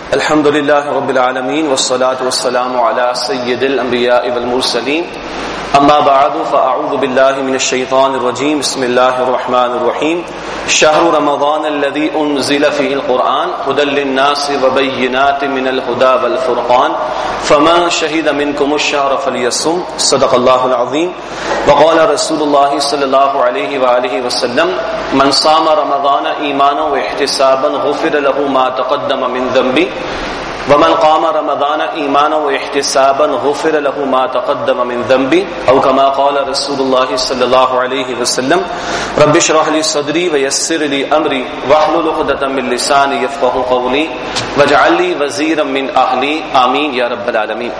الحمد لله رب العالمين والصلاة والسلام على سيد الأنبياء والمرسلين أما بعد فأعوذ بالله من الشيطان الرجيم بسم الله الرحمن الرحيم شهر رمضان الذي أنزل فيه القرآن هدى للناس وبينات من الهدى والفرقان فمن شهد منكم الشهر فليصم صدق الله العظيم وقال رسول الله صلى الله عليه وآله وسلم من صام رمضان إيمانا واحتسابا غفر له ما تقدم من ذنبه ومن قام رمضان ایمانا واحتسابا غفر له ما تقدم من ذنبه او كما قال رسول الله صلی اللہ علیہ وسلم رب اشرح لي صدري ويسر لي امري واحلل عقدة من لساني يفقهوا قولي واجعل لي وزيرا من اهلي آمین یا رب العالمین۔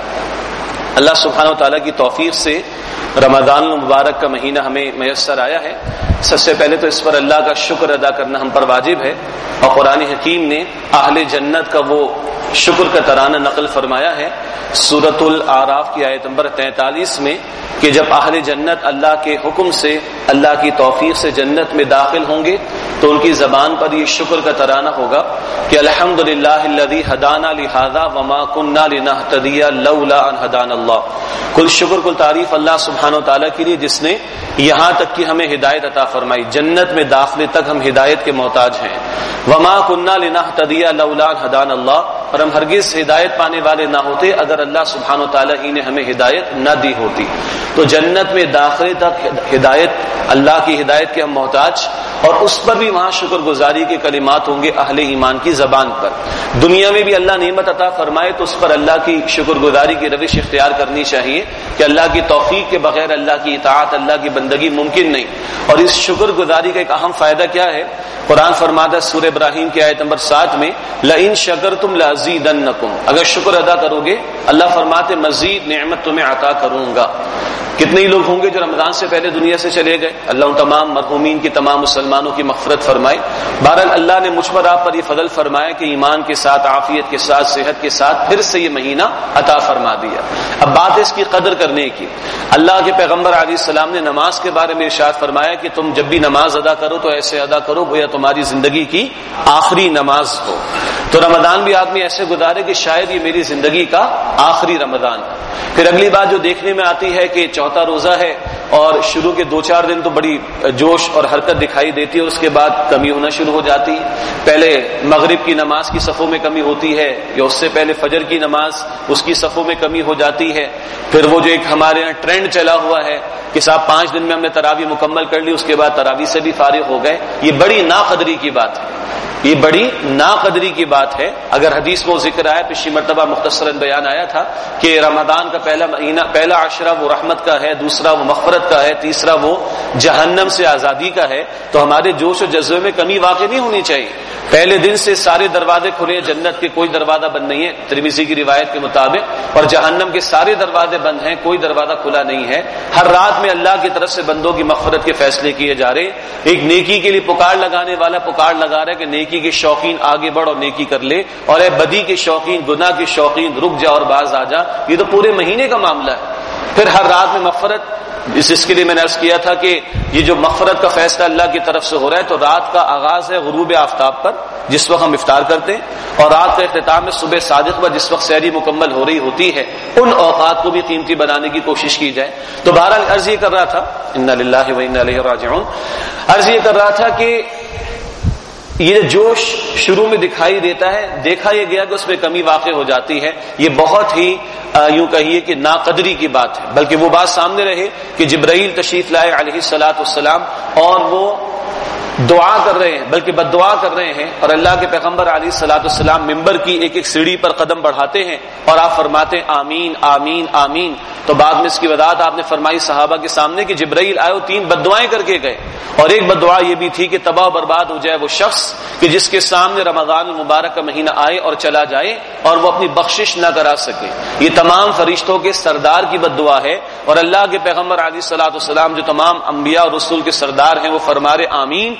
اللہ سبحانہ وتعالی کی توفیق سے رمضان المبارک کا مہینہ ہمیں میسر آیا ہے۔ سب سے پہلے تو اس پر اللہ کا شکر ادا کرنا ہم پر واجب ہے، اور قرآن حکیم نے اہل جنت کا وہ شکر کا ترانہ نقل فرمایا ہے سورۃ الاعراف کی آیت نمبر 43 میں کہ جب اہل جنت اللہ کے حکم سے اللہ کی توفیق سے جنت میں داخل ہوں گے تو ان کی زبان پر یہ شکر کا ترانہ ہوگا کہ الحمدللہ الذی ہدانا لہذا وما کننا لنہتدی لولا ان ہدانا اللہ۔ کل شکر کل تعریف اللہ سبحانہ و تعالیٰ کے لیے جس نے یہاں تک کہ ہمیں ہدایت عطا فرمائی، جنت میں داخلے تک ہم ہدایت کے محتاج ہیں۔ وما کننا لنہتدی لولا ان ہدانا اللہ، اور ہم ہرگز ہدایت پانے والے نہ ہوتے اگر اللہ سبحانہ و تعالیٰ ہی نے ہمیں ہدایت نہ دی ہوتی۔ تو جنت میں داخلے تک ہدایت، اللہ کی ہدایت کے ہم محتاج، اور اس پر بھی وہاں شکر گزاری کے کلمات ہوں گے اہل ایمان کی زبان پر۔ دنیا میں بھی اللہ نعمت عطا فرمائے تو اس پر اللہ کی شکر گزاری کی روش اختیار کرنی چاہیے کہ اللہ کی توفیق کے بغیر اللہ کی اطاعت، اللہ کی بندگی ممکن نہیں۔ اور اس شکر گزاری کا ایک اہم فائدہ کیا ہے؟ قرآن فرماتا ہے سورہ ابراہیم کی آیت نمبر 7 میں لئن شکرتم لازیدنکم، اگر شکر ادا کرو گے اللہ فرماتے مزید نعمت تمہیں عطا کروں گا۔ کتنے ہی لوگ ہوں گے جو رمضان سے پہلے دنیا سے چلے گئے، اللہ ان تمام مرحومین کی، تمام مسلمانوں کی مغفرت فرمائے۔ بہرحال اللہ نے مجھ پر آپ پر یہ فضل فرمایا کہ ایمان کے ساتھ، عافیت کے ساتھ، صحت کے ساتھ پھر سے یہ مہینہ عطا فرما دیا۔ اب بات ہے اس کی قدر کرنے کی۔ اللہ کے پیغمبر علیہ السلام نے نماز کے بارے میں ارشاد فرمایا کہ تم جب بھی نماز ادا کرو تو ایسے ادا کرو گویا تمہاری زندگی کی آخری نماز ہو۔ تو رمضان بھی آدمی ایسے گزارے کہ شاید یہ میری زندگی کا آخری رمضان ہے۔ پھر اگلی بات جو دیکھنے میں آتی ہے کہ چوتھا روزہ ہے اور شروع کے 2-4 دن تو بڑی جوش اور حرکت دکھائی دیتی ہے، اس کے بعد کمی ہونا شروع ہو جاتی ہے۔ پہلے مغرب کی نماز کی صفوں میں کمی ہوتی ہے، یا اس سے پہلے فجر کی نماز اس کی صفوں میں کمی ہو جاتی ہے۔ پھر وہ جو ایک ہمارے یہاں ٹرینڈ چلا ہوا ہے کہ صاحب 5 دن میں ہم نے تراویح مکمل کر لی، اس کے بعد تراویح سے بھی فارغ ہو گئے، یہ بڑی ناقدری کی بات ہے، یہ بڑی ناقدری کی بات ہے۔ اگر حدیث میں ذکر آیا، پچھلی مرتبہ مختصراً بیان آیا تھا کہ رمضان کا پہلا مہینہ، پہلا عشرہ وہ رحمت کا ہے، دوسرا وہ مغفرت کا ہے، تیسرا وہ جہنم سے آزادی کا ہے۔ تو ہمارے جوش و جذبے میں کمی واقع نہیں ہونی چاہیے۔ پہلے دن سے سارے دروازے کھلے، جنت کے کوئی دروازہ بند نہیں ہے ترمذی کی روایت کے مطابق، اور جہنم کے سارے دروازے بند ہیں، کوئی دروازہ کھلا نہیں ہے۔ ہر رات میں اللہ کی طرف سے بندوں کی مغفرت کے فیصلے کیے جا رہے۔ ایک نیکی کے لیے پکار لگانے والا پکار لگا رہا ہے کہ نیکی کے شوقین آگے بڑھ اور نیکی کر لے، اور اے بدی کے شوقین، گناہ کے شوقین رک جا اور باز آ جا۔ یہ تو پورے مہینے کا معاملہ ہے۔ پھر ہر رات میں مغفرت، اس کے لیے میں نے عرض کیا تھا کہ یہ جو مغفرت کا فیصلہ اللہ کی طرف سے ہو رہا ہے، تو رات کا آغاز ہے غروب آفتاب پر جس وقت ہم افطار کرتے ہیں، اور رات کا اختتام ہے صبح صادق پر جس وقت سحری مکمل ہو رہی ہوتی ہے۔ ان اوقات کو بھی قیمتی بنانے کی کوشش کی جائے۔ تو بہرحال عرض یہ کر رہا تھا، انا للہ و انا الیہ راجعون، عرض یہ کر رہا تھا کہ یہ جوش شروع میں دکھائی دیتا ہے، دیکھا یہ گیا کہ اس میں کمی واقع ہو جاتی ہے، یہ بہت ہی یوں کہیے کہ ناقدری کی بات ہے۔ بلکہ وہ بات سامنے رہے کہ جبرائیل تشریف لائے علیہ الصلوۃ والسلام، اور وہ دعا کر رہے ہیں، بلکہ بد دعا کر رہے ہیں، اور اللہ کے پیغمبر علیہ الصلوۃ والسلام ممبر کی ایک ایک سیڑھی پر قدم بڑھاتے ہیں اور آپ فرماتے ہیں آمین آمین آمین۔ تو بعد میں اس کی وضاحت آپ نے فرمائی صحابہ کے سامنے کہ جبرائیل آئے اور 3 بد دعائیں کر کے گئے، اور ایک بد دعا یہ بھی تھی کہ تباہ و برباد ہو جائے وہ شخص کہ جس کے سامنے رمضان المبارک کا مہینہ آئے اور چلا جائے اور وہ اپنی بخشش نہ کرا سکے۔ یہ تمام فرشتوں کے سردار کی بد دعا ہے، اور اللہ کے پیغمبر علیہ الصلوۃ والسلام جو تمام انبیاء اور رسول کے سردار ہیں وہ فرما رہے آمین،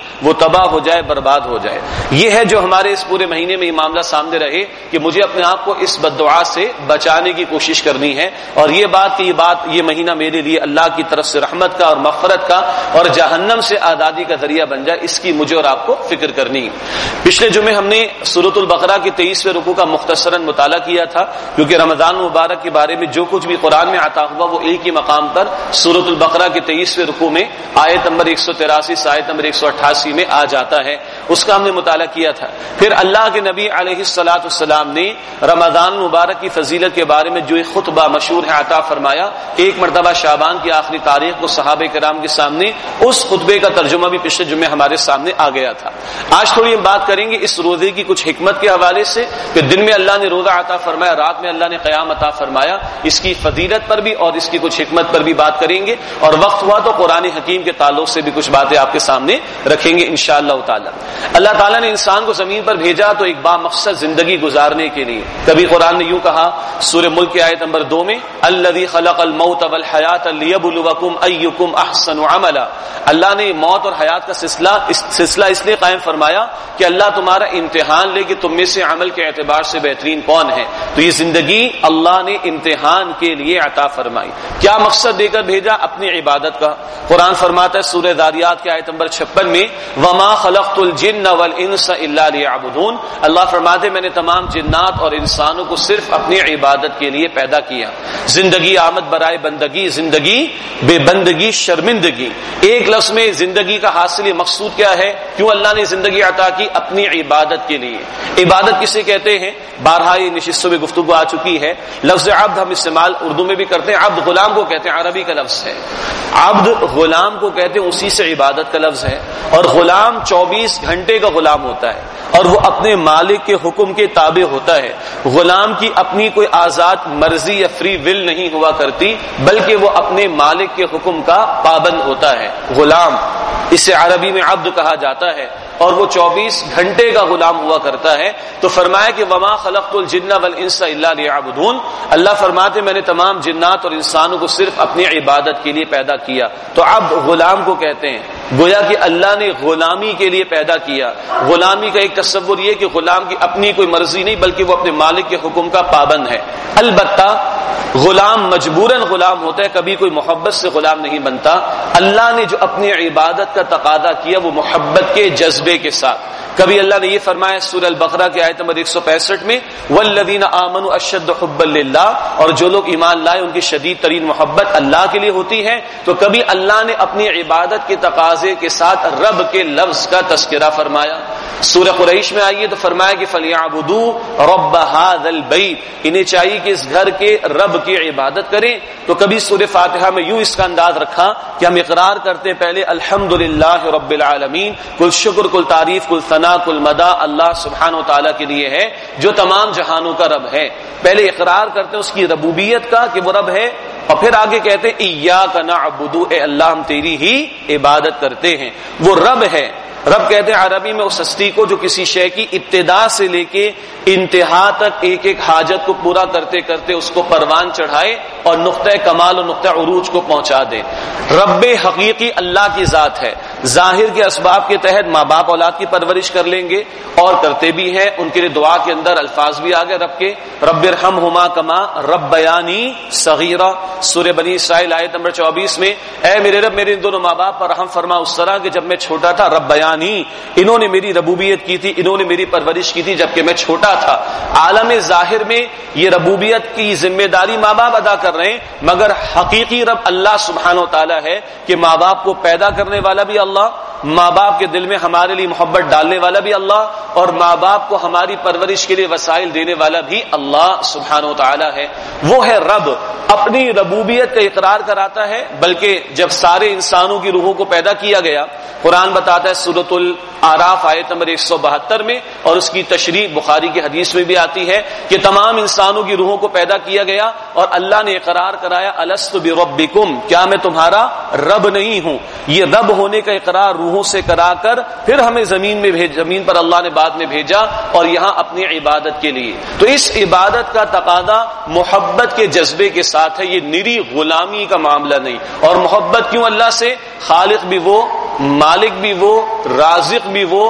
وہ تباہ ہو جائے، برباد ہو جائے۔ یہ ہے جو ہمارے اس پورے مہینے میں یہ معاملہ سامنے رہے کہ مجھے اپنے آپ کو اس بد دعا سے بچانے کی کوشش کرنی ہے، اور یہ بات کہ یہ مہینہ میرے لیے اللہ کی طرف سے رحمت کا اور مغفرت کا اور جہنم سے آزادی کا ذریعہ بن جائے، اس کی مجھے اور آپ کو فکر کرنی ہے۔ پچھلے جمعے ہم نے سورۃ البقرہ کی 23ویں رکوع کا مختصراً مطالعہ کیا تھا، کیونکہ رمضان مبارک کے بارے میں جو کچھ بھی قرآن میں عطا ہوا وہ ایک ہی مقام پر سورۃ البقرہ کی 23ویں رکوع میں آیت نمبر 183 سے آیت نمبر 188 میں آ جاتا ہے، اس کا ہم نے مطالعہ کیا تھا۔ پھر اللہ کے نبی علیہ الصلوۃ والسلام نے رمضان مبارک کی فضیلت کے بارے میں جو ایک خطبہ مشہور ہے عطا فرمایا، ایک مرتبہ شعبان کی آخری تاریخ کو صحابہ کرام کے سامنے اس خطبے کا ترجمہ بھی پچھلے جمعے ہمارے سامنے آ گیا تھا۔ آج تھوڑی ہم بات کریں گے اس روزے کی کچھ حکمت کے حوالے سے کہ دن میں اللہ نے روزہ عطا فرمایا، رات میں اللہ نے قیام عطا فرمایا، اس کی فضیلت پر بھی اور اس کی کچھ حکمت پر بھی بات کریں گے، اور وقت ہوا تو قرآن حکیم کے تعلق سے بھی کچھ باتیں آپ کے سامنے رکھیں گے انشاءاللہ تعالی۔ اللہ تعالیٰ نے انسان کو زمین پر بھیجا تو ایک بامقصد زندگی گزارنے کے لیے۔ کبھی قرآن نے یوں کہا سورہ ملک کی آیت نمبر 2 میں، الذی خلق الموت والحیات لیبلوکم ایکم احسن عملا، اللہ نے موت اور حیات کا سلسلہ اس لیے قائم فرمایا کہ اللہ تمہارا امتحان لے کہ تم میں سے عمل کے اعتبار سے بہترین کون ہے۔ تو یہ زندگی اللہ نے امتحان کے لیے عطا فرمائی۔ کیا مقصد دے کر بھیجا؟ اپنی عبادت کا۔ قرآن فرماتا ہے سورہ ذاریات کی آیت نمبر 56 میں، وما خلقت الجن والانس الا لیعبدون، اللہ فرماتے ہیں میں نے تمام جنات اور انسانوں کو صرف اپنی عبادت کے لیے پیدا کیا۔ زندگی آمد برائے بندگی، زندگی بے بندگی شرمندگی۔ ایک لفظ میں زندگی کا حاصل مقصود کیا ہے؟ کیوں اللہ نے زندگی عطا کی؟ اپنی عبادت کے لیے۔ عبادت کسے کہتے ہیں؟ بارہا یہ نشستوں میں گفتگو آ چکی ہے۔ لفظ عبد ہم استعمال اردو میں بھی کرتے ہیں، عبد غلام کو کہتے ہیں، عربی کا لفظ ہے۔ عبد غلام کو کہتے ہیں، اسی سے عبادت کا لفظ ہے۔ اور غلام 24 گھنٹے کا غلام ہوتا ہے اور وہ اپنے مالک کے حکم کے تابع ہوتا ہے۔ غلام کی اپنی کوئی آزاد مرضی یا فری ول نہیں ہوا کرتی، بلکہ وہ اپنے مالک کے حکم کا پابند ہوتا ہے۔ غلام اسے عربی میں عبد کہا جاتا ہے، اور وہ 24 گھنٹے کا غلام ہوا کرتا ہے۔ تو فرمایا کہ وما خلقت الجن والانس الا لیعبدون، اللہ فرماتے میں نے تمام جنات اور انسانوں کو صرف اپنی عبادت کے لیے پیدا کیا۔ تو عبد غلام کو کہتے ہیں، گویا کہ اللہ نے غلامی کے لیے پیدا کیا۔ غلامی کا ایک تصور یہ کہ غلام کی اپنی کوئی مرضی نہیں، بلکہ وہ اپنے مالک کے حکم کا پابند ہے۔ البتہ غلام مجبوراً غلام ہوتا ہے، کبھی کوئی محبت سے غلام نہیں بنتا۔ اللہ نے جو اپنی عبادت کا تقاضا کیا وہ محبت کے جذبے کے ساتھ۔ کبھی اللہ نے یہ فرمایا سورہ البقرہ کی آیت نمبر 165 میں، والذین آمنوا اشد حبا للہ، اور جو لوگ ایمان لائے ان کی شدید ترین محبت اللہ کے لیے ہوتی ہے۔ تو کبھی اللہ نے اپنی عبادت کے تقاضے کے ساتھ رب کے لفظ کا تذکرہ فرمایا۔ سورہ قریش میں آئیے تو فرمایا کہ فلیعبدوا رب ھذا البیت، انہیں چاہیے کہ اس گھر کے رب کی عبادت کریں۔ تو کبھی سورہ فاتحہ میں یوں اس کا انداز رکھا کہ ہم اقرار کرتے ہیں پہلے الحمدللہ رب العالمین، کل شکر کل تعریف کل ثنا کل مدح اللہ سبحانہ و تعالیٰ کے لیے ہے جو تمام جہانوں کا رب ہے۔ پہلے اقرار کرتے ہیں اس کی ربوبیت کا کہ وہ رب ہے، اور پھر آگے کہتے ہیں ایاک نعبد، اے اللہ ہم تیری ہی عبادت کرتے ہیں۔ وہ رب ہے۔ رب کہتے ہیں عربی میں اس ہستی کو جو کسی شے کی ابتدا سے لے کے انتہا تک ایک ایک حاجت کو پورا کرتے کرتے اس کو پروان چڑھائے اور نقطہ کمال اور نقطہ عروج کو پہنچا دے۔ رب حقیقی اللہ کی ذات ہے۔ ظاہر کے اسباب کے تحت ماں باپ اولاد کی پرورش کر لیں گے اور کرتے بھی ہیں، ان کے لیے دعا کے اندر الفاظ بھی آ گئے رب کے، رب ارحمہما کما ربیانی صغیرا، سورہ بنی اسرائیل آیت نمبر 24 میں، اے میرے رب میرے دونوں ماں باپ پر رحم فرما اس طرح کہ جب میں چھوٹا تھا، ربیانی انہوں نے میری ربوبیت کی تھی، انہوں نے میری پرورش کی تھی جبکہ میں چھوٹا تھا۔ عالم ظاہر میں یہ ربوبیت کی ذمہ داری ماں باپ ادا کر رہے ہیں، مگر حقیقی رب اللہ سبحانہ و تعالیٰ ہے کہ ماں باپ کو پیدا کرنے والا بھی اللہ، ماں باپ کے دل میں ہمارے لیے محبت ڈالنے والا بھی اللہ، اور ماں باپ کو ہماری پرورش کے لیے وسائل دینے والا بھی اللہ سبحانہ و تعالیٰ ہے۔ وہ ہے رب، اپنی ربوبیت کا اقرار کراتا ہے، بلکہ جب سارے انسانوں کی روحوں کو پیدا کیا گیا، قرآن بتاتا ہے سورۃ الاعراف آیت نمبر 172 میں، اور اس کی تشریح بخاری کی حدیث میں بھی آتی ہے کہ تمام انسانوں کی روحوں کو پیدا کیا گیا اور اللہ نے اقرار کرایا الست بربکم، کیا میں تمہارا رب نہیں ہوں؟ یہ رب ہونے کا اقرار روحوں سے کرا کر پھر ہمیں زمین پر اللہ نے بعد میں بھیجا اور یہاں اپنی عبادت کے لیے۔ تو اس عبادت کا تقاضا محبت کے جذبے کے ساتھ ہے، یہ نری غلامی کا معاملہ نہیں۔ اور محبت کیوں اللہ سے؟ خالق بھی وہ مالک بھی وہ، رازق بھی وہ،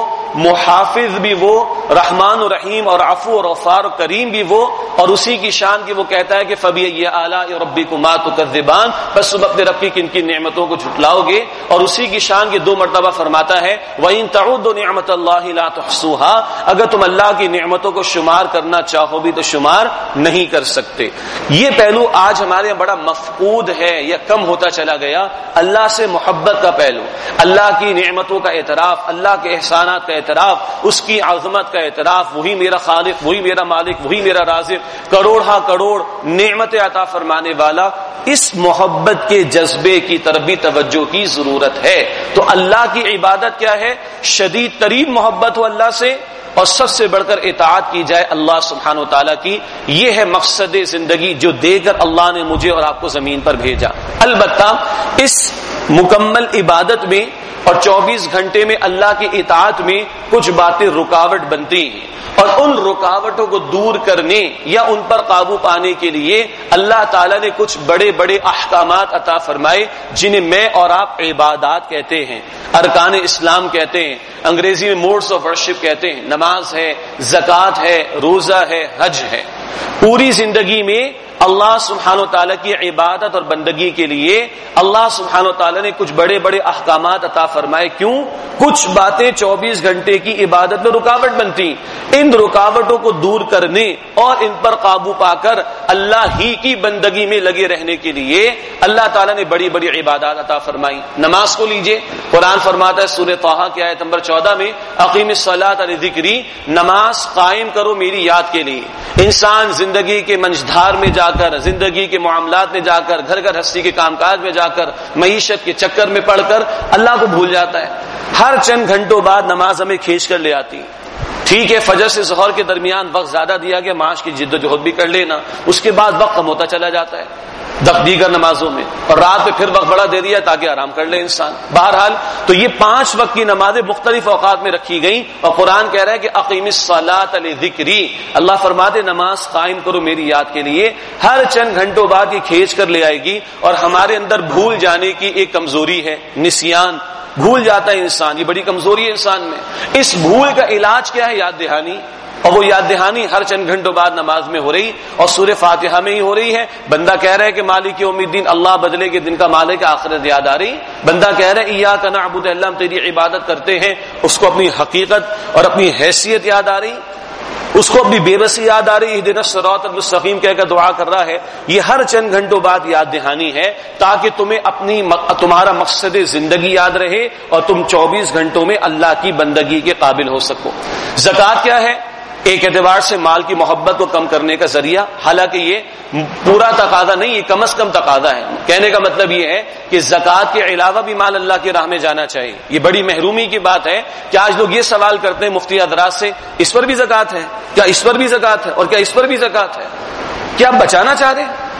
محافظ بھی وہ، رحمان و رحیم اور عفو اور غفار و کریم بھی وہ، اور اسی کی شان کی وہ کہتا ہے کہ فَبِأَيِّ آلَاءِ رَبِّكُمَا تُكَذِّبَانِ، بس تم اپنے رب کی کن کن نعمتوں کو جھٹلاؤ گے. اور اسی کی شان کی 2 مرتبہ فرماتا ہے وَإِن تَعُدُّوا نِعْمَتَ اللَّهِ لَا تُحْصُوهَا، اگر تم اللہ کی نعمتوں کو شمار کرنا چاہو بھی تو شمار نہیں کر سکتے. یہ پہلو آج ہمارے یہاں بڑا مفقود ہے یا کم ہوتا چلا گیا، اللہ سے محبت کا پہلو، اللہ کی نعمتوں کا اعتراف، اللہ کے احسانات کا اعتراف، اس کی عظمت کا اعتراف، وہی میرا خالق، وہی میرا مالک، وہی میرا رازق، کروڑ ہا کروڑ نعمتیں عطا فرمانے والا. اس محبت کے جذبے کی طرف بھی توجہ کی ضرورت ہے. تو اللہ کی عبادت کیا ہے؟ شدید ترین محبت ہو اللہ سے اور سب سے بڑھ کر اطاعت کی جائے اللہ سبحانہ و تعالیٰ کی. یہ ہے مقصد زندگی جو دے کر اللہ نے مجھے اور آپ کو زمین پر بھیجا. البتہ اس مکمل عبادت میں اور 24 گھنٹے میں اللہ کی اطاعت میں کچھ باتیں رکاوٹ بنتی ہیں، اور ان رکاوٹوں کو دور کرنے یا ان پر قابو پانے کے لیے اللہ تعالیٰ نے کچھ بڑے بڑے احکامات عطا فرمائے جنہیں میں اور آپ عبادات کہتے ہیں، ارکان اسلام کہتے ہیں، انگریزی میں موڈس آف ورشپ کہتے ہیں. نماز ہے، زکوٰۃ ہے، روزہ ہے، حج ہے. پوری زندگی میں اللہ سبحانہ و تعالیٰ کی عبادت اور بندگی کے لیے اللہ سبحانہ و تعالیٰ نے کچھ بڑے بڑے احکامات عطا فرمائے. کیوں؟ کچھ باتیں 24 گھنٹے کی عبادت میں رکاوٹ بنتی. ان رکاوٹوں کو دور کرنے اور ان پر قابو پا کر اللہ ہی کی بندگی میں لگے رہنے کے لیے اللہ تعالیٰ نے بڑی بڑی عبادات عطا فرمائی. نماز کو لیجئے، قرآن فرماتا ہے سورہ طٰہٰ کی آیت نمبر 14 میں اقیم الصلاۃ لذکری، نماز قائم کرو میری یاد کے لیے. انسان زندگی کے منجدھار میں جا کر، زندگی کے معاملات میں جا کر، گھر گھر ہستی کے کام کاج میں جا کر، معیشت کے چکر میں پڑ کر اللہ کو بھول جاتا ہے. ہر چند گھنٹوں بعد نماز ہمیں کھینچ کر لے آتی. ٹھیک ہے، فجر سے ظہر کے درمیان وقت زیادہ دیا گیا، معاش کی جد و جہد بھی کر لینا، اس کے بعد وقت کم ہوتا چلا جاتا ہے دیگر نمازوں میں، اور رات میں پھر وقت بڑا دے دیا تاکہ آرام کر لے انسان. بہرحال تو یہ 5 وقت کی نمازیں مختلف اوقات میں رکھی گئیں، اور قرآن کہہ رہا ہے کہ اقیم الصلاۃ لذکری، اللہ فرماتے نماز قائم کرو میری یاد کے لیے. ہر چند گھنٹوں بعد یہ کھینچ کر لے آئے گی. اور ہمارے اندر بھول جانے کی ایک کمزوری ہے، نسیان، بھول جاتا ہے انسان، یہ بڑی کمزوری ہے انسان میں. اس بھول کا علاج کیا ہے؟ یاد دہانی. اور وہ یاد دہانی ہر چند گھنٹوں بعد نماز میں ہو رہی، اور سورہ فاتحہ میں ہی ہو رہی ہے. بندہ کہہ رہا ہے کہ مالک یوم الدین، اللہ بدلے کے دن کا مالک، آخرت یاد آ رہی. بندہ کہہ رہا ہے ایاک نعبد، اللہ ہم تیری عبادت کرتے ہیں، اس کو اپنی حقیقت اور اپنی حیثیت یاد آ رہی، اس کو اپنی بے بسی یاد آ رہی، اہدنا الصراط المستقیم کہہ کر دعا کر رہا ہے. یہ ہر چند گھنٹوں بعد یاد دہانی ہے تاکہ تمہیں تمہارا مقصد زندگی یاد رہے اور تم 24 گھنٹوں میں اللہ کی بندگی کے قابل ہو سکو. زکوٰۃ کیا ہے؟ ایک اعتبار سے مال کی محبت کو کم کرنے کا ذریعہ، حالانکہ یہ پورا تقاضا نہیں، یہ کم از کم تقاضا ہے. کہنے کا مطلب یہ ہے کہ زکوٰۃ کے علاوہ بھی مال اللہ کی راہ میں جانا چاہیے. یہ بڑی محرومی کی بات ہے کہ آج لوگ یہ سوال کرتے ہیں مفتی حضرات سے، اس پر بھی زکوٰۃ ہے کیا؟ اس پر بھی زکوٰۃ ہے، اور کیا اس پر بھی زکوٰۃ ہے؟ کیا آپ بچانا چاہ رہے ہیں؟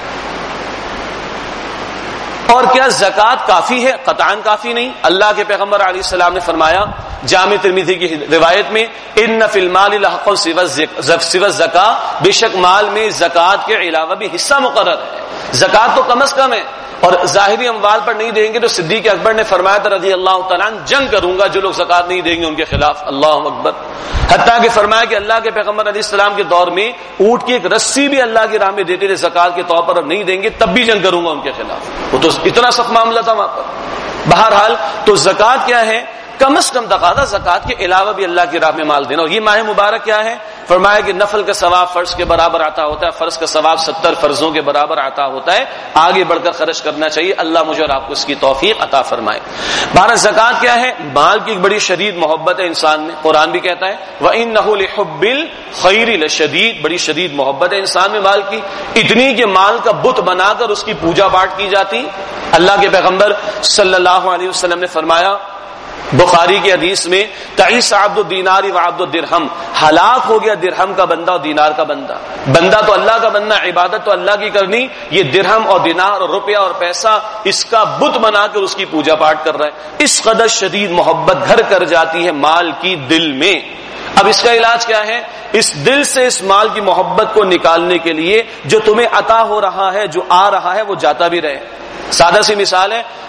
اور کیا زکوٰۃ کافی ہے؟ قطعاً کافی نہیں. اللہ کے پیغمبر علیہ السلام نے فرمایا جامع ترمذی کی روایت میں، ان فی المال لحقا سوى الزکاۃ، بے شک مال میں زکوٰۃ کے علاوہ بھی حصہ مقرر ہے. زکوٰۃ تو کم از کم ہے، اور ظاہری اموال پر نہیں دیں گے تو صدیق اکبر نے فرمایا تھا رضی اللہ تعالیٰ عنہ، جنگ کروں گا جو لوگ زکوٰۃ نہیں دیں گے ان کے خلاف. اللہ اکبر. حتیٰ کہ فرمایا کہ اللہ کے پیغمبر علیہ السلام کے دور میں اونٹ کی ایک رسی بھی اللہ کی راہ میں دیتے تھے زکوٰۃ کے طور پر، اور نہیں دیں گے تب بھی جنگ کروں گا ان کے خلاف. وہ تو اتنا سخت معاملہ تھا وہاں پر. بہرحال تو زکوٰۃ کیا ہے؟ کم از کم تقاضا زکوٰۃ کے علاوہ بھی اللہ کی راہ میں مال دینا. اور یہ ماہ مبارک کیا ہے؟ فرمایا کہ نفل کا ثواب فرض کے برابر عطا ہوتا ہے، فرض کا ثواب 70 فرضوں کے برابر عطا ہوتا ہے. آگے بڑھ کر خرچ کرنا چاہیے. اللہ مجھے اور آپ کو اس کی توفیق عطا فرمائے. بہرحال زکوٰۃ کیا ہے؟ مال کی ایک بڑی شدید محبت ہے انسان میں. قرآن بھی کہتا ہے وَإِنَّهُ لِحُبِّ الْخَيْرِ لَشَدِيدٌ، بڑی شدید محبت ہے انسان میں مال کی، اتنی کہ مال کا بت بنا کر اس کی پوجا پاٹ کی جاتی. اللہ کے پیغمبر صلی اللہ علیہ وسلم نے فرمایا بخاری کی حدیث میں، تعیس عبد الدینار و عبد الدرہم، ہلاک ہو گیا درہم کا بندہ اور دینار کا بندہ. بندہ تو اللہ کا بننا، عبادت تو اللہ کی کرنی، یہ درہم اور دینار اور روپیہ اور پیسہ اس کا بت بنا کر اس کی پوجا پاٹ کر رہا ہے. اس قدر شدید محبت گھر کر جاتی ہے مال کی دل میں. اب اس کا علاج کیا ہے؟ اس دل سے اس مال کی محبت کو نکالنے کے لیے جو تمہیں عطا ہو رہا ہے، جو آ رہا ہے، وہ جاتا بھی رہے. سادہ سی مثال ہے،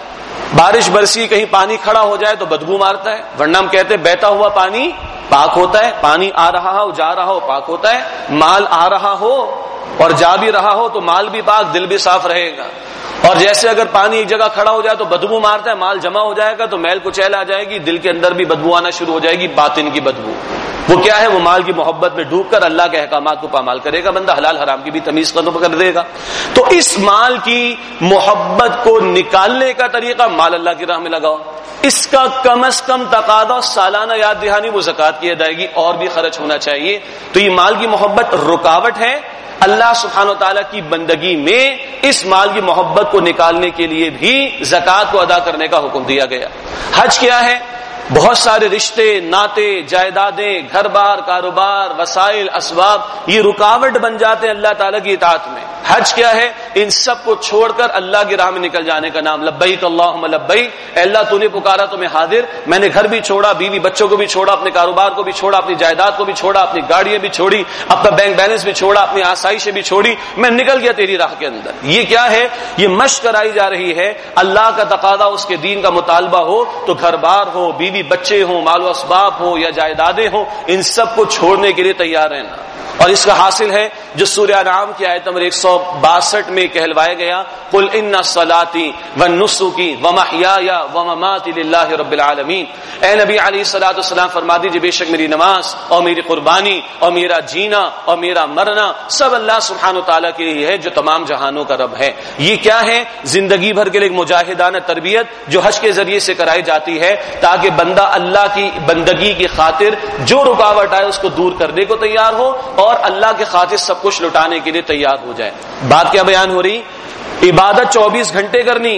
بارش برسی کہیں پانی کھڑا ہو جائے تو بدبو مارتا ہے، ورنہ ہم کہتے ہیں بہتا ہوا پانی پاک ہوتا ہے، پانی آ رہا ہو جا رہا ہو پاک ہوتا ہے، مال آ رہا ہو اور جا بھی رہا ہو تو مال بھی پاک، دل بھی صاف رہے گا۔ اور جیسے اگر پانی ایک جگہ کھڑا ہو جائے تو بدبو مارتا ہے، مال جمع ہو جائے گا تو میل کچیل آ جائے گی، دل کے اندر بھی بدبو آنا شروع ہو جائے گی، باطن کی بدبو۔ وہ کیا ہے؟ وہ مال کی محبت میں ڈوب کر اللہ کے احکامات کو پامال کرے گا، بندہ حلال حرام کی بھی تمیز ختم کر دے گا۔ تو اس مال کی محبت کو نکالنے کا طریقہ مال اللہ کی راہ میں لگاؤ، اس کا کم از کم تقاضا سالانہ یاد دہانی وہ زکوٰۃ کی ادائیگی اور بھی خرچ ہونا چاہیے۔ تو یہ مال کی محبت رکاوٹ ہے اللہ سبحانہ و تعالیٰ کی بندگی میں، اس مال کی محبت کو نکالنے کے لیے بھی زکوٰۃ کو ادا کرنے کا حکم دیا گیا۔ حج کیا ہے؟ بہت سارے رشتے ناطے جائیدادیں گھر بار کاروبار وسائل اسباب یہ رکاوٹ بن جاتے ہیں اللہ تعالیٰ کی اطاعت میں۔ حج کیا ہے؟ ان سب کو چھوڑ کر اللہ کی راہ میں نکل جانے کا نام، لبیک اللہم لبیک، اے اللہ تو نے پکارا تو میں حاضر، میں نے گھر بھی چھوڑا، بیوی بچوں کو بھی چھوڑا، اپنے کاروبار کو بھی چھوڑا، اپنی جائیداد کو بھی چھوڑا، اپنی گاڑیاں بھی چھوڑی، اپنا بینک بیلنس بھی چھوڑا، اپنی آسائشیں بھی چھوڑی، میں نکل گیا تیری راہ کے اندر۔ یہ کیا ہے؟ یہ مشق کرائی جا رہی ہے۔ اللہ کا تقاضا اس کے دین کا مطالبہ ہو تو گھر بار ہو، بیوی بچے ہوں، مال و اسباب ہو یا جائیدادیں ہوں، ان سب کو چھوڑنے کے لیے تیار رہنا۔ اور اس کا حاصل ہے جو سورہ انعام کی آیت نمبر 162 میں کہلوایا گیا، قل ان صلاتي ونسكي ومحياي ومماتي لله رب العالمین، اے نبی علیہ الصلوۃ والسلام فرما دیجئے بے شک میری نماز اور میری قربانی اور میرا جینا اور میرا مرنا سب اللہ سبحانہ و تعالیٰ کے لیے ہے جو تمام جہانوں کا رب ہے۔ یہ کیا ہے؟ زندگی بھر کے لیے ایک مجاہدانہ تربیت جو حج کے ذریعے سے کرائی جاتی ہے، تاکہ بندہ اللہ کی بندگی کی خاطر جو رکاوٹ آئے اس کو دور کرنے کو تیار ہو اور اللہ کے خاطر سب کچھ لٹانے کے لیے تیار ہو جائے۔ بات کیا بیان ہو رہی؟ عبادت 24 گھنٹے کرنی،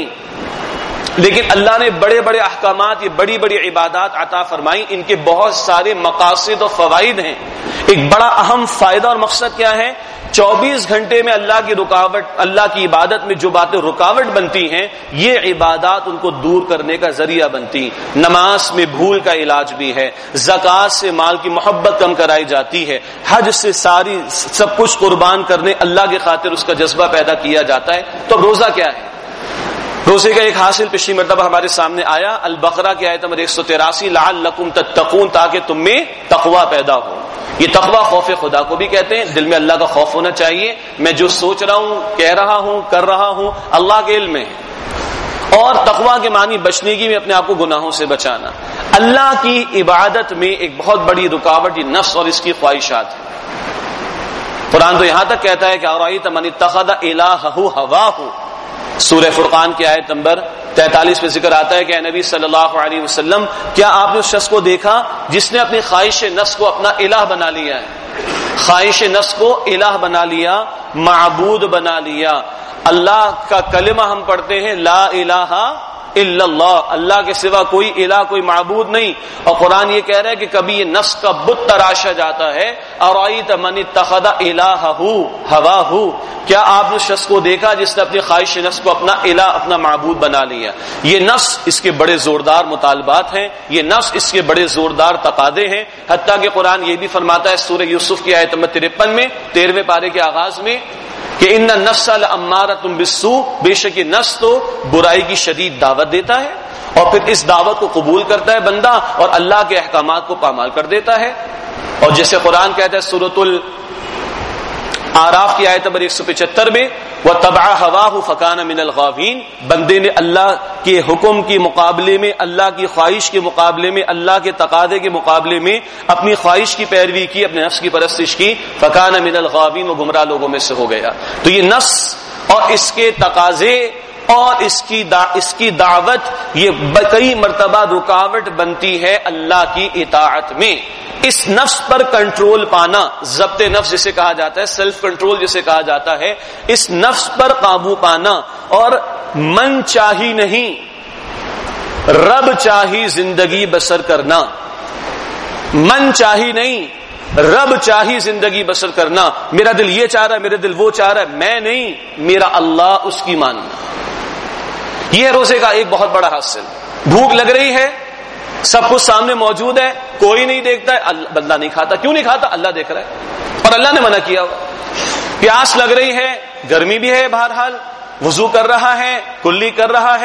لیکن اللہ نے بڑے بڑے احکامات، یہ بڑی بڑی عبادات عطا فرمائی، ان کے بہت سارے مقاصد و فوائد ہیں۔ ایک بڑا اہم فائدہ اور مقصد کیا ہے؟ 24 گھنٹے میں اللہ کی رکاوٹ، اللہ کی عبادت میں جو باتیں رکاوٹ بنتی ہیں، یہ عبادات ان کو دور کرنے کا ذریعہ بنتی۔ نماز میں بھول کا علاج بھی ہے، زکوٰۃ سے مال کی محبت کم کرائی جاتی ہے، حج سے ساری سب کچھ قربان کرنے اللہ کی خاطر اس کا جذبہ پیدا کیا جاتا ہے۔ تو روزہ کیا ہے؟ روزے کا ایک حاصل پچھلی مرتبہ ہمارے سامنے آیا، البقرہ کی آیت نمبر 183، لعلکم تتقون، تاکہ تم میں تقوی پیدا ہو۔ یہ تقوی خوف خدا کو بھی کہتے ہیں، دل میں اللہ کا خوف ہونا چاہیے، میں جو سوچ رہا ہوں، کہہ رہا ہوں، کر رہا ہوں، اللہ کے علم میں ہے۔ اور تقوی کے معنی بچنیگی میں اپنے آپ کو گناہوں سے بچانا۔ اللہ کی عبادت میں ایک بہت بڑی رکاوٹ یہ نفس اور اس کی خواہشات ہے۔ قرآن تو یہاں تک کہتا ہے کہ ارأیت من اتخذ الہہ ہواہ، سورہ فرقان کی آیت نمبر 43 میں ذکر آتا ہے کہ اے نبی صلی اللہ علیہ وسلم، کیا آپ نے اس شخص کو دیکھا جس نے اپنی خواہش نفس کو اپنا الہ بنا لیا ہے؟ خواہش نفس کو الہ بنا لیا، معبود بنا لیا۔ اللہ کا کلمہ ہم پڑھتے ہیں، لا الہ الا اللہ، اللہ کے سوا کوئی الہ، کوئی معبود نہیں۔ اور قرآن یہ کہہ رہا ہے کہ کبھی یہ نفس کا بت تراشا جاتا ہے، ارأیت من اتخذ الہہ ہواہ، کیا آپ نے اس شخص کو دیکھا جس نے اپنی خواہش نفس کو اپنا الہ، اپنا معبود بنا لیا؟ یہ نفس، اس کے بڑے زوردار مطالبات ہیں، یہ نفس اس کے بڑے زوردار تقاضے ہیں، حتیٰ کہ قرآن یہ بھی فرماتا ہے سورہ یوسف کی آیت نمبر 53 میں، 13ویں پارے کے آغاز میں، کہ ان النفس لامارۃ بالسوء، بے شک یہ نفس تو برائی کی شدید دعوت دیتا ہے، اور پھر اس دعوت کو قبول کرتا ہے بندہ اور اللہ کے احکامات کو پامال کر دیتا ہے۔ اور جیسے قرآن کہتا ہے سورۃ اعراف کی آیت نمبر 175 میں، وَتَبَعَ هَوَاهُ فَكَانَ مِنَ الْغَاوِينَ، بندے نے اللہ کے حکم کے مقابلے میں، اللہ کی خواہش کے مقابلے میں، اللہ کے تقاضے کے مقابلے میں اپنی خواہش کی پیروی کی، اپنے نفس کی پرستش کی، فَكَانَ مِنَ الْغَاوِينَ، وہ گمراہ لوگوں میں سے ہو گیا۔ تو یہ نفس اور اس کے تقاضے اور اس کی دعوت یہ کئی مرتبہ رکاوٹ بنتی ہے اللہ کی اطاعت میں۔ اس نفس پر کنٹرول پانا، ضبط نفس جسے کہا جاتا ہے، سیلف کنٹرول جسے کہا جاتا ہے، اس نفس پر قابو پانا اور من چاہی نہیں، رب چاہی زندگی بسر کرنا، من چاہی نہیں، رب چاہی زندگی بسر کرنا۔ میرا دل یہ چاہ رہا ہے، میرا دل وہ چاہ رہا ہے، میں نہیں، میرا اللہ، اس کی ماننا۔ یہ روزے کا ایک بہت بڑا حاصل۔ بھوک لگ رہی ہے، سب کچھ سامنے موجود ہے، کوئی نہیں دیکھتا ہے، بندہ نہیں کھاتا، کیوں نہیں کھاتا؟ اللہ دیکھ رہا ہے اور اللہ نے منع کیا ہوا۔ پیاس لگ رہی ہے، گرمی بھی ہے، بہرحال وضو کر رہا ہے، کلی کر رہا ہے،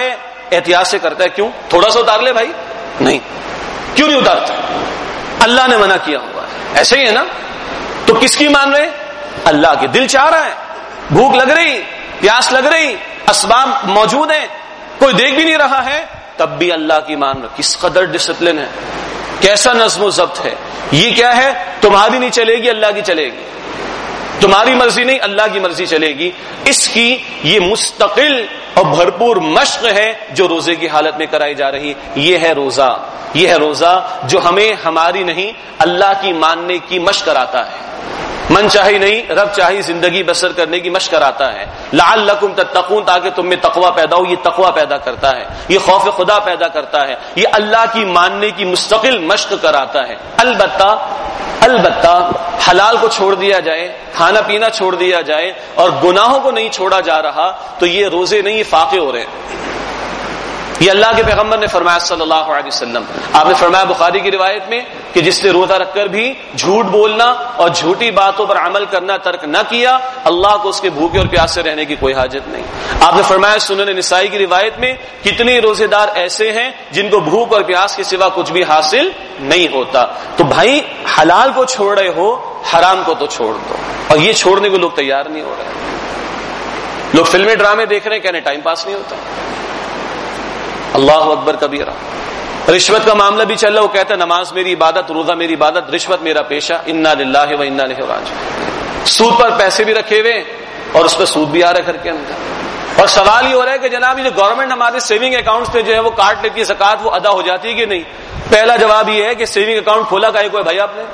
احتیاط سے کرتا ہے. کیوں؟ تھوڑا سا اتار لے بھائی. نہیں, کیوں نہیں اتارتا؟ اللہ نے منع کیا ہوا ہے. ایسے ہی ہے نا. تو کس کی مان رہے؟ اللہ کے. دل چاہ رہا ہے, بھوک لگ رہی, پیاس لگ رہی, اسباب موجود ہیں, کوئی دیکھ بھی نہیں رہا ہے, تب بھی اللہ کی مان رہا. کس قدر ڈسپلن ہے, کیسا نظم و ضبط ہے. یہ کیا ہے؟ تمہاری نہیں چلے گی, اللہ کی چلے گی. تمہاری مرضی نہیں, اللہ کی مرضی چلے گی. اس کی یہ مستقل اور بھرپور مشق ہے جو روزے کی حالت میں کرائی جا رہی. یہ ہے روزہ. یہ ہے روزہ جو ہمیں ہماری نہیں اللہ کی ماننے کی مشق کراتا ہے. من چاہی نہیں, رب چاہی زندگی بسر کرنے کی مشق کراتا ہے. لعلکم تتقون, تاکہ تم میں تقوی پیدا ہو. یہ تقوی پیدا کرتا ہے, یہ خوف خدا پیدا کرتا ہے, یہ اللہ کی ماننے کی مستقل مشق کراتا ہے. البتہ حلال کو چھوڑ دیا جائے, کھانا پینا چھوڑ دیا جائے اور گناہوں کو نہیں چھوڑا جا رہا تو یہ روزے نہیں, یہ فاقے ہو رہے ہیں. یہ اللہ کے پیغمبر نے فرمایا صلی اللہ علیہ وسلم. آپ نے فرمایا بخاری کی روایت میں کہ جس نے روزہ رکھ کر بھی جھوٹ بولنا اور جھوٹی باتوں پر عمل کرنا ترک نہ کیا, اللہ کو اس کے بھوکے اور پیاسے رہنے کی کوئی حاجت نہیں. آپ نے فرمایا سنن نسائی کی روایت میں کتنے روزے دار ایسے ہیں جن کو بھوک اور پیاس کے سوا کچھ بھی حاصل نہیں ہوتا. تو بھائی حلال کو چھوڑ رہے ہو, حرام کو تو چھوڑ دو. اور یہ چھوڑنے کو لوگ تیار نہیں ہو رہے. لوگ فلمیں ڈرامے دیکھ رہے ہیں, کہنے ٹائم پاس نہیں ہوتا. اللہ اکبر کبیرہ. رشوت کا معاملہ بھی چل رہا, وہ کہتا ہے نماز میری عبادت, روزہ میری عبادت, رشوت میرا پیشہ. انا للہ و انا الیہ راجعون. سود پر پیسے بھی رکھے ہوئے اور اس پہ سود بھی آ رہا ہے گھر کے اندر. اور سوال یہ ہو رہا ہے کہ جناب یہ جو گورنمنٹ ہمارے سیونگ اکاؤنٹ پہ جو ہے وہ کاٹ لیتی ہے زکات, وہ ادا ہو جاتی ہے کہ نہیں؟ پہلا جواب یہ ہے کہ سیونگ اکاؤنٹ کھولا کا کوئی بھائی, آپ نے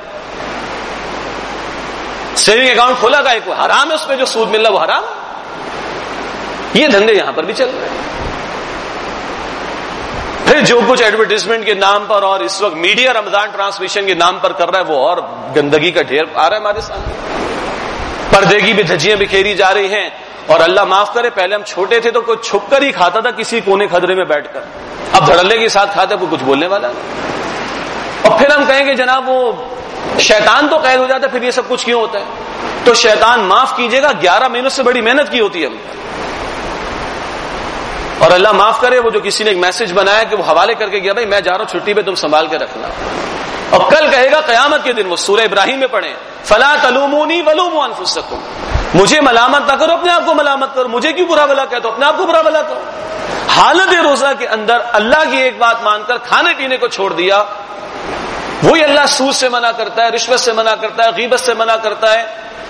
سیونگ اکاؤنٹ کھولا کا کوئی حرام ہے, اس پہ جو سود مل رہا ہے وہ حرام. یہ دھندے یہاں پر بھی چل رہے ہیں. پھر جو کچھ ایڈورٹائزمنٹ کے نام پر اور اس وقت میڈیا رمضان ٹرانسمیشن کے نام پر کر رہا ہے وہ اور گندگی کا ڈھیر آ رہا ہے ہمارے سامنے. پردے کی بھی دھجیاں بکھیری جا رہی ہیں. اور اللہ معاف کرے, پہلے ہم چھوٹے تھے تو کوئی چھپ کر ہی کھاتا تھا کسی کونے کھدرے میں بیٹھ کر. اب دھڑلے کے ساتھ کھاتے کوئی کچھ بولنے والا نہیں. اور پھر ہم کہیں گے جناب وہ شیطان تو قید ہو جاتا ہے, پھر یہ سب کچھ کیوں ہوتا ہے؟ تو شیطان معاف کیجیے گا 11 مہینوں سے بڑی محنت کی ہوتی ہے ہم. اور اللہ معاف کرے وہ جو کسی نے ایک میسج بنایا کہ وہ حوالے کر کے گیا, بھائی میں جا رہا ہوں چھٹی پہ, تم سنبھال کے رکھنا. اور کل کہے گا قیامت کے دن, وہ سورہ ابراہیم میں پڑھیں, فلا تلومونی ولوموا انفسکم, مجھے ملامت نہ کرو, اپنے آپ کو ملامت کرو. مجھے کیوں برا بھلا کہتے ہو, اپنے آپ کو برا بھلا کرو. حالت روزہ کے اندر اللہ کی ایک بات مان کر کھانے پینے کو چھوڑ دیا. وہی اللہ سود سے منع کرتا ہے, رشوت سے منع کرتا ہے, غیبت سے منع کرتا ہے,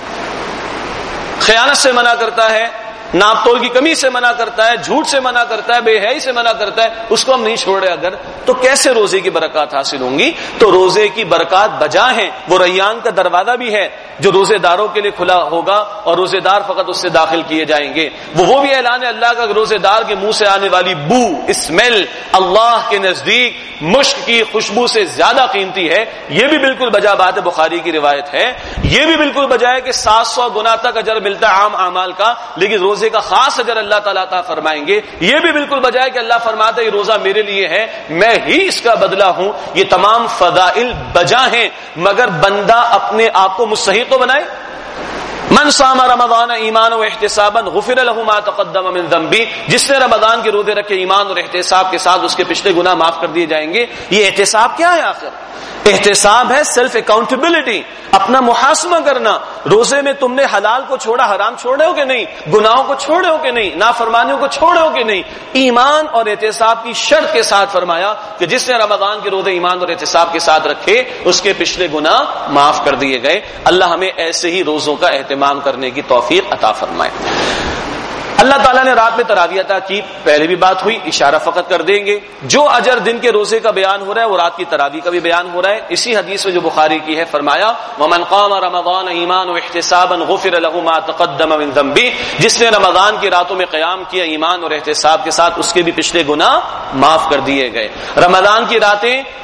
خیانت سے منع کرتا ہے, ناپ تول کی کمی سے منع کرتا ہے, جھوٹ سے منع کرتا ہے, بے حیائی سے منع کرتا ہے. اس کو ہم نہیں چھوڑ رہے اگر, تو کیسے روزے کی برکات حاصل ہوں گی؟ تو روزے کی برکات بجا ہیں. وہ ریان کا دروازہ بھی ہے جو روزے داروں کے لیے کھلا ہوگا اور روزے دار فقط اس سے داخل کیے جائیں گے. وہ بھی اعلان ہے اللہ کا, روزے دار کے منہ سے آنے والی بو, اسمیل, اللہ کے نزدیک مشک کی خوشبو سے زیادہ قیمتی ہے. یہ بھی بالکل بجا بات ہے, بخاری کی روایت ہے. یہ بھی بالکل بجا ہے کہ 700 گنا تک اجر ملتا ہے عام اعمال کا, لیکن روزے کا خاص اجر اللہ تعالیٰ فرمائیں گے. یہ بھی بالکل بجائے کہ اللہ فرماتا ہے یہ روزہ میرے لیے ہے, میں ہی اس کا بدلہ ہوں. یہ تمام فضائل بجا ہیں, مگر بندہ اپنے آپ کو مستحق تو بنائے. من صام رمضان ایمانا و احتسابا غفر له ما تقدم من ذنبه, جس نے رمضان کے روزے رکھے ایمان اور احتساب کے ساتھ اس کے پچھلے گناہ معاف کر دیے جائیں گے. یہ احتساب کیا ہے آخر؟ احتساب ہے سیلف اکاؤنٹیبلٹی, اپنا محاسبہ کرنا. روزے میں تم نے حلال کو چھوڑا, حرام چھوڑے ہو کہ نہیں, گناہوں کو چھوڑے ہو کہ نہیں, نافرمانیوں کو چھوڑے ہو کہ نہیں. ایمان اور احتساب کی شرط کے ساتھ فرمایا کہ جس نے رمضان کے روزے ایمان اور احتساب کے ساتھ رکھے اس کے پچھلے گناہ معاف کر دیے گئے. اللہ ہمیں ایسے ہی روزوں کا اہتمام کرنے کی توفیق عطا فرمائے. اللہ تعالیٰ نے رات میں تراویح عطا کی, پہلے بھی بات ہوئی, اشارہ فقط کر دیں گے. جو اجر دن کے روزے کا بیان ہو رہا ہے وہ رات کی تراویح کا بھی بیان ہو رہا ہے. اسی حدیث میں جو بخاری کی ہے فرمایا ومن قام رمضان ایمانا واحتسابا غفر له ما تقدم من ذنبه, جس نے رمضان کی راتوں میں قیام کیا ایمان اور احتساب کے ساتھ اس کے بھی پچھلے گناہ معاف کر دیے گئے. رمضان کی راتیں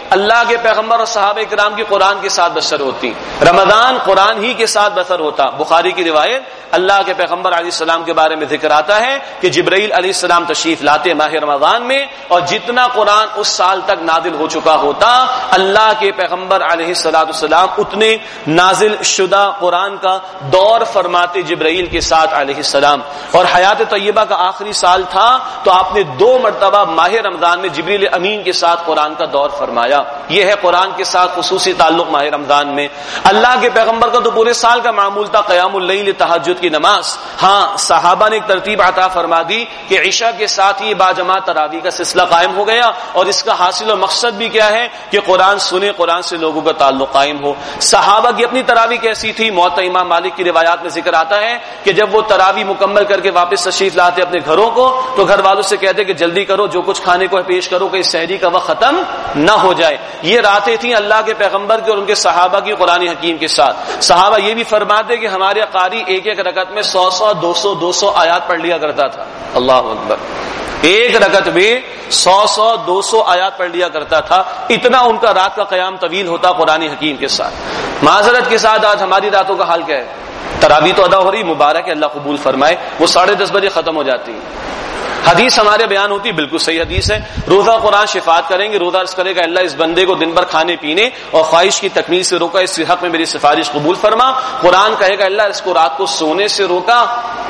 اللہ کے پیغمبر اور صحابہ کرام کی قرآن کے ساتھ بسر ہوتی، رمضان قرآن ہی کے ساتھ بسر ہوتا۔ بخاری کی روایت، اللہ کے پیغمبر علیہ السلام کے بارے میں ذکر آتا ہے کہ جبرائیل علیہ السلام تشریف لاتے ماہ رمضان میں، اور جتنا قرآن اس سال تک نازل ہو چکا ہوتا، اللہ کے پیغمبر علیہ السلام اتنے نازل شدہ قرآن کا دور فرماتے جبرائیل کے ساتھ علیہ السلام۔ اور حیات طیبہ کا آخری سال تھا تو آپ نے 2 مرتبہ ماہ رمضان میں جبریل امین کے ساتھ قرآن کا دور فرمایا۔ یہ ہے قرآن کے ساتھ خصوصی تعلق ماہ رمضان میں۔ اللہ کے پیغمبر کا تو پورے سال کا معمول تھا قیام اللیل، تہجد کی نماز۔ ہاں صحابہ نے ایک ترتیب عطا فرما دی کہ عشاء کے ساتھ ہی باجماعت تراویح کا سلسلہ قائم ہو گیا، اور اس کا حاصل و مقصد بھی کیا ہے کہ قرآن سنے، قرآن سے لوگوں کا تعلق قائم ہو۔ صحابہ کی اپنی تراویح کیسی تھی؟ موطا امام مالک کی روایات میں ذکر آتا ہے کہ جب وہ تراویح مکمل کر کے واپس تشریف لاتے اپنے گھروں کو تو گھر والوں سے کہتے کہ جلدی کرو، جو کچھ کھانے کو پیش کرو کہ سحری کا وقت ختم نہ ہو جائے۔ یہ راتیں تھیں اللہ کے پیغمبر کی اور ان کے صحابہ کی قرآن حکیم کے ساتھ۔ صحابہ یہ بھی فرماتے کہ ہمارے قاری ایک ایک رکعت میں 100 200 آیات پڑھ لیا کرتا تھا۔ اللہ اکبر، ایک رکعت میں 100 200 آیات پڑھ لیا کرتا تھا، اتنا ان کا رات کا قیام طویل ہوتا قرآن حکیم کے ساتھ۔ معذرت کے ساتھ آج ہماری راتوں کا حال کیا ہے؟ تراویح تو ادا ہو رہی، مبارک ہے، اللہ قبول فرمائے، وہ 10:30 بجے ختم ہو جاتی ہے۔ حدیث ہمارے بیان ہوتی، بالکل صحیح حدیث ہے، روزہ قرآن شفاعت کریں گے، روزہ عرض کرے گا اللہ اس بندے کو دن بھر کھانے پینے اور خواہش کی تکمیل سے روکا، اس حق میں میری سفارش قبول فرما۔ قرآن کہے گا اللہ اس کو رات کو سونے سے روکا،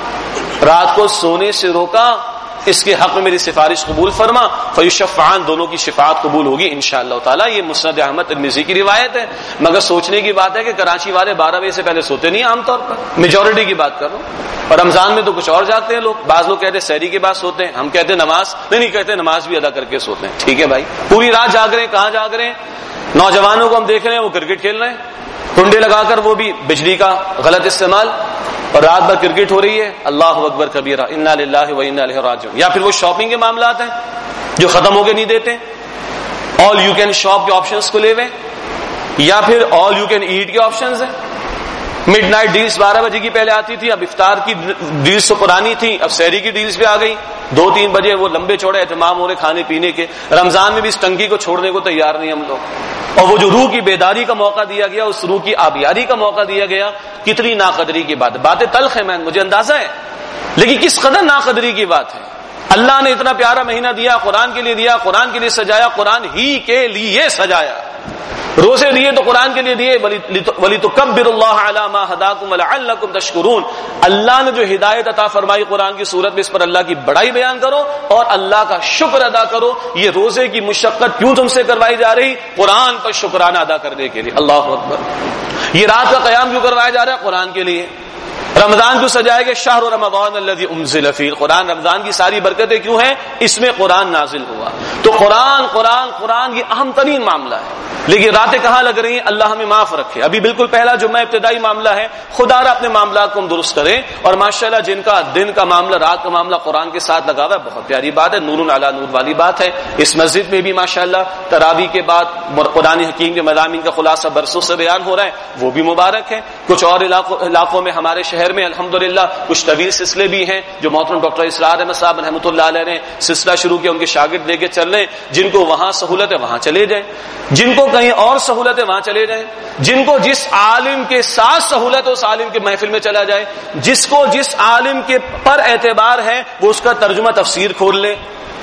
رات کو سونے سے روکا، اس کے حق میں میری سفارش قبول فرما، فیشفعان، دونوں کی شفاعت قبول ہوگی انشاءاللہ تعالی۔ یہ مسند احمد ترمذی کی روایت ہے۔ مگر سوچنے کی بات ہے کہ کراچی والے 12 بجے سے پہلے سوتے نہیں عام طور پر، میجورٹی کی بات کر رہا ہوں، اور رمضان میں تو کچھ اور جاتے ہیں لوگ۔ بعض لوگ کہتے ہیں سحری کے بعد سوتے ہیں، ہم کہتے ہیں نماز نہیں کہتے نماز بھی ادا کر کے سوتے ہیں۔ ٹھیک ہے بھائی، پوری رات جاگ رہے ہیں، کہاں جاگ رہے ہیں؟ نوجوانوں کو ہم دیکھ رہے ہیں وہ کرکٹ کھیل رہے ہیں، کنڈے لگا کر، وہ بھی بجلی کا غلط استعمال، اور رات بھر کرکٹ ہو رہی ہے۔ اللہ اکبر کبیرہ، انا للہ و انا الیہ راجعون۔ یا پھر وہ شاپنگ کے معاملات ہیں جو ختم ہو کے نہیں دیتے، آل یو کین شاپ کے آپشنز کھلے ہوئے، یا پھر آل یو کین ایٹ کے آپشنز ہیں۔ مڈ نائٹ ڈیلز 12 بجے کی پہلے آتی تھی، اب افطار کی ڈیلز تو پرانی تھی، اب سحری کی ڈیلز بھی آ گئی، 2-3 بجے وہ لمبے چوڑے اہتمام ہو رہے کھانے پینے کے۔ رمضان میں بھی اس ٹنکی کو چھوڑنے کو تیار نہیں ہم لوگ، اور وہ جو روح کی بیداری کا موقع دیا گیا، اس روح کی آبیاری کا موقع دیا گیا، کتنی ناقدری کی بات ہے۔ باتیں تلخ ہیں، مجھے اندازہ ہے، لیکن کس قدر ناقدری کی بات ہے۔ اللہ نے اتنا پیارا مہینہ دیا، قرآن کے لیے دیا، قرآن کے لیے سجایا، قرآن ہی کے لیے سجایا۔ روزے دیے تو قرآن کے لیے دیے، وَلِتُكَبِّرُوا اللَّهَ عَلَى مَا هَدَاكُمْ وَلَعَلَّكُمْ تَشْكُرُونَ۔ اللہ نے جو ہدایت عطا فرمائی قرآن کی صورت میں، اس پر اللہ کی بڑائی بیان کرو اور اللہ کا شکر ادا کرو۔ یہ روزے کی مشقت کیوں تم سے کروائی جا رہی؟ قرآن پر شکرانہ ادا کرنے کے لیے۔ اللہ اکبر۔ یہ رات کا قیام کیوں کروایا جا رہا ہے؟ قرآن کے لیے۔ رمضان کیوں سجائے گا؟ شہر رمضان الذی انزل فیہ القرآن، رمضان کی ساری برکتیں کیوں ہیں؟ اس میں قرآن نازل ہوا۔ تو قرآن قرآن قرآن یہ اہم ترین معاملہ ہے۔ لیکن راتیں کہاں لگ رہی ہیں؟ اللہ ہمیں معاف رکھے۔ ابھی بالکل پہلا جمعہ ابتدائی معاملہ ہے، خدا را اپنے معاملات کو ہم درست کریں، اور ماشاءاللہ جن کا دن کا معاملہ، رات کا معاملہ قرآن کے ساتھ لگا ہوا ہے، بہت پیاری بات ہے، نور علی نور والی بات ہے۔ اس مسجد میں بھی ماشاءاللہ تراویح کے بعد قرآن حکیم کے مضامین کا خلاصہ برسوں سے بیان ہو رہا ہے، وہ بھی مبارک ہے۔ کچھ اور علاقوں میں ہمارے شہر میں الحمدللہ کچھ طویل سلسلے بھی ہیں جو محترم ڈاکٹر اسرار احمد صاحب رحمۃ اللہ علیہ نے سلسلہ شروع کیا، ان کے شاگرد لے کے چل رہے ہیں۔ جن کو وہاں سہولت ہے وہاں چلے جائیں، جن کو کہیں اور سہولت ہے وہاں چلے جائیں، جن کو جس عالم کے ساتھ سہولت ہے اس عالم کے محفل میں چلا جائے، جس کو جس عالم کے پر اعتبار ہے وہ اس کا ترجمہ تفسیر کھول لے۔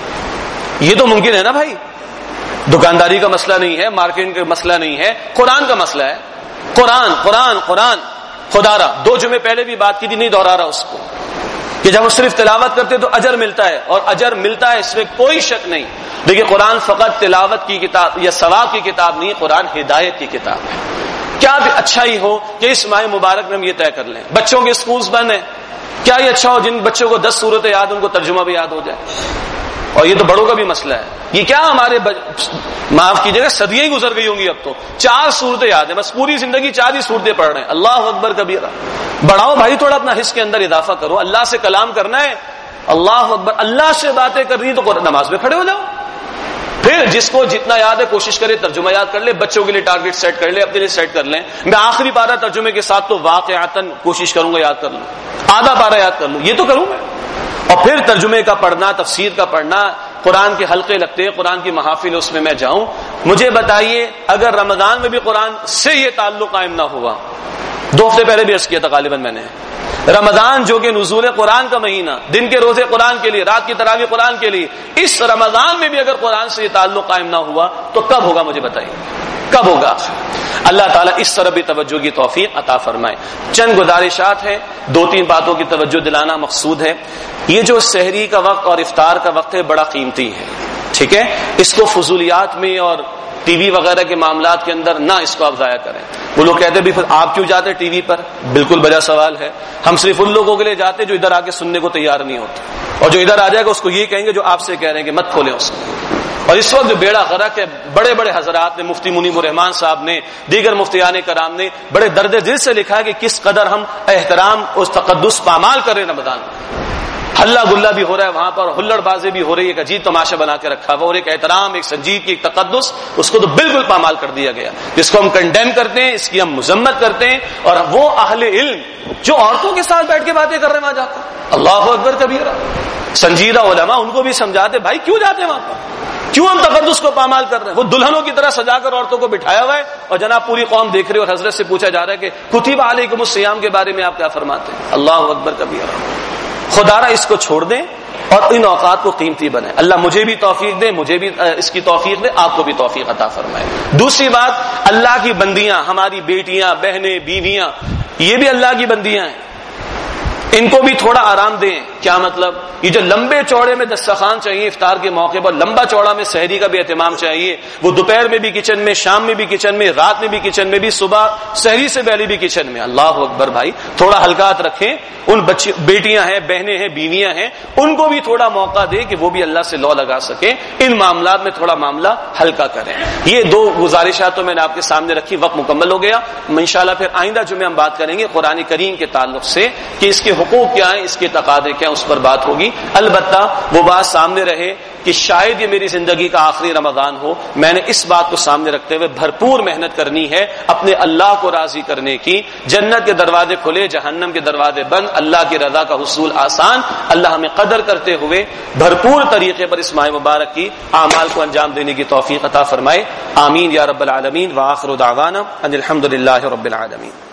یہ تو ممکن ہے نا بھائی، دکانداری کا مسئلہ نہیں ہے، مارکیٹنگ کا مسئلہ نہیں ہے، قرآن کا مسئلہ ہے۔ قرآن قرآن قرآن خدا را 2 جمعے پہلے بھی بات کی تھی، نہیں دہرا رہا اس کو، کہ جب وہ صرف تلاوت کرتے تو اجر ملتا ہے، اور اجر ملتا ہے، اس میں کوئی شک نہیں۔ لیکن قرآن فقط تلاوت کی کتاب یا ثواب کی کتاب نہیں، قرآن ہدایت کی کتاب ہے۔ کیا بھی اچھا ہی ہو کہ اس ماہ مبارک میں ہم یہ طے کر لیں، بچوں کے اسکولز بند ہیں، کیا یہ اچھا ہو جن بچوں کو 10 سورتیں یاد ان کو ترجمہ بھی یاد ہو جائے۔ اور یہ تو بڑوں کا بھی مسئلہ ہے، یہ کیا ہمارے معاف کیجیے گا صدیاں ہی گزر گئی ہوں گی، اب تو 4 سورتیں یاد ہیں، بس پوری زندگی 4 ہی سورتیں پڑھ رہے ہیں۔ اللہ اکبر کبیرہ، بڑھاؤ بھائی، تھوڑا اپنا حص کے اندر اضافہ کرو، اللہ سے کلام کرنا ہے، اللہ اکبر، اللہ سے باتیں کرنی تو نماز میں کھڑے ہو جاؤ۔ پھر جس کو جتنا یاد ہے کوشش کرے ترجمہ یاد کر لے، بچوں کے لیے ٹارگٹ سیٹ کر لے، اپنے لیے سیٹ کر لیں۔ میں آخری پارہ ترجمے کے ساتھ تو واقعتاً کوشش کروں گا یاد کر لوں، آدھا پارہ یاد کر لوں، یہ تو کروں میں۔ اور پھر ترجمے کا پڑھنا، تفسیر کا پڑھنا، قرآن کے حلقے لگتے ہیں، قرآن کی محافل اس میں جاؤں، مجھے بتائیے اگر رمضان میں بھی قرآن سے یہ تعلق قائم نہ ہوا، 2 ہفتے پہلے بھی عرض کیا تھا غالباً میں نے، رمضان جو کہ نزول قرآن کا مہینہ، دن کے روزے قرآن کے لیے، رات کی تراویح قرآن کے لیے، اس رمضان میں بھی اگر قرآن سے یہ تعلق قائم نہ ہوا تو کب ہوگا؟ مجھے بتائیے کب ہوگا؟ اللہ تعالیٰ اس طرح بھی توجہ کی توفیق عطا فرمائے۔ چند گزارشات ہیں، 2-3 باتوں کی توجہ دلانا مقصود ہے۔ یہ جو سحری کا وقت اور افطار کا وقت ہے بڑا قیمتی ہے، ٹھیک ہے؟ اس کو فضولیات میں اور ٹی وی وغیرہ کے معاملات کے اندر نہ اس کو آپ ضائع کریں۔ وہ لوگ کہتے ہیں بھی پھر آپ کیوں جاتے ٹی وی پر؟ بالکل بجا سوال ہے۔ ہم صرف ان لوگوں کے لیے جاتے جو ادھر آ کے سننے کو تیار نہیں ہوتے، اور جو ادھر آ جائے گا اس کو یہ کہیں گے جو آپ سے کہہ رہے ہیں کہ مت کھولیں اس کو۔ اور اس وقت جو بیڑا غرق ہے، بڑے بڑے حضرات نے، مفتی منیب الرحمان صاحب نے، دیگر مفتیان کرام نے بڑے درد دل سے لکھا ہے کہ کس قدر ہم احترام اور تقدس پامال کر رہے ہیں رمضان میں۔ ہلا گلا بھی ہو رہا ہے وہاں پر، ہلڑ بازی بھی ہو رہی ہے، ایک عجیب تماشا بنا کے رکھا ہوا، اور ایک احترام، ایک سنجیدگی، ایک تقدس، اس کو تو بالکل پامال کر دیا گیا، جس کو ہم کنڈیم کرتے ہیں، اس کی ہم مذمت کرتے ہیں۔ اور وہ اہل علم جو عورتوں کے ساتھ بیٹھ کے باتیں کر رہے ہیں وہاں جا کر، اللہ اکبر کبیرہ، سنجیدہ علماء ان کو بھی سمجھاتے بھائی کیوں جاتے ہیں وہاں پر، کیوں ہم تقدس کو پامال کر رہے ہیں؟ وہ دلہنوں کی طرح سجا کر عورتوں کو بٹھایا ہوا ہے، اور جناب پوری قوم دیکھ رہی ہے، اور حضرت سے پوچھا جا رہا ہے کہ کتب علیکم الصیام کے بارے میں آپ کیا فرماتے ہیں؟ اللہ اکبر کبیرہ۔ خدا را اس کو چھوڑ دیں اور ان اوقات کو قیمتی بنائیں۔ اللہ مجھے بھی توفیق دے، مجھے بھی اس کی توفیق دے، آپ کو بھی توفیق عطا فرمائے۔ دوسری بات، اللہ کی بندیاں، ہماری بیٹیاں، بہنیں، بیویاں، یہ بھی اللہ کی بندیاں ہیں، ان کو بھی تھوڑا آرام دیں۔ کیا مطلب؟ یہ جو لمبے چوڑے میں دسترخوان چاہیے افطار کے موقع پر، لمبا چوڑا میں سحری کا بھی اہتمام چاہیے، وہ دوپہر میں بھی کچن میں، شام میں بھی کچن میں، رات میں بھی کچن میں بھی، صبح سحری سے پہلے بھی کچن میں۔ اللہ اکبر بھائی، تھوڑا حلقات رکھیں۔ ان بچی، بیٹیاں ہیں، بہنیں ہیں، بیویاں ہیں، ان کو بھی تھوڑا موقع دے کہ وہ بھی اللہ سے لو لگا سکیں، ان معاملات میں تھوڑا معاملہ ہلکا کریں۔ یہ 2 گزارشات تو میں نے آپ کے سامنے رکھی، وقت مکمل ہو گیا۔ انشاءاللہ پھر آئندہ جمعے ہم بات کریں گے قرآن کریم کے تعلق سے کہ اس کے حقوق کیا ہیں، اس کے تقاضے کیا ہیں، اس پر بات ہوگی۔ البتہ وہ بات سامنے رہے کہ شاید یہ میری زندگی کا آخری رمضان ہو، میں نے اس بات کو سامنے رکھتے ہوئے بھرپور محنت کرنی ہے اپنے اللہ کو راضی کرنے کی۔ جنت کے دروازے کھلے، جہنم کے دروازے بند، اللہ کی رضا کا حصول آسان۔ اللہ ہمیں قدر کرتے ہوئے بھرپور طریقے پر اس ماہ مبارک کی اعمال کو انجام دینے کی توفیق عطا فرمائے۔ آمین یا رب العالمین۔ وآخر دعوانا ان الحمد للہ رب العالمین۔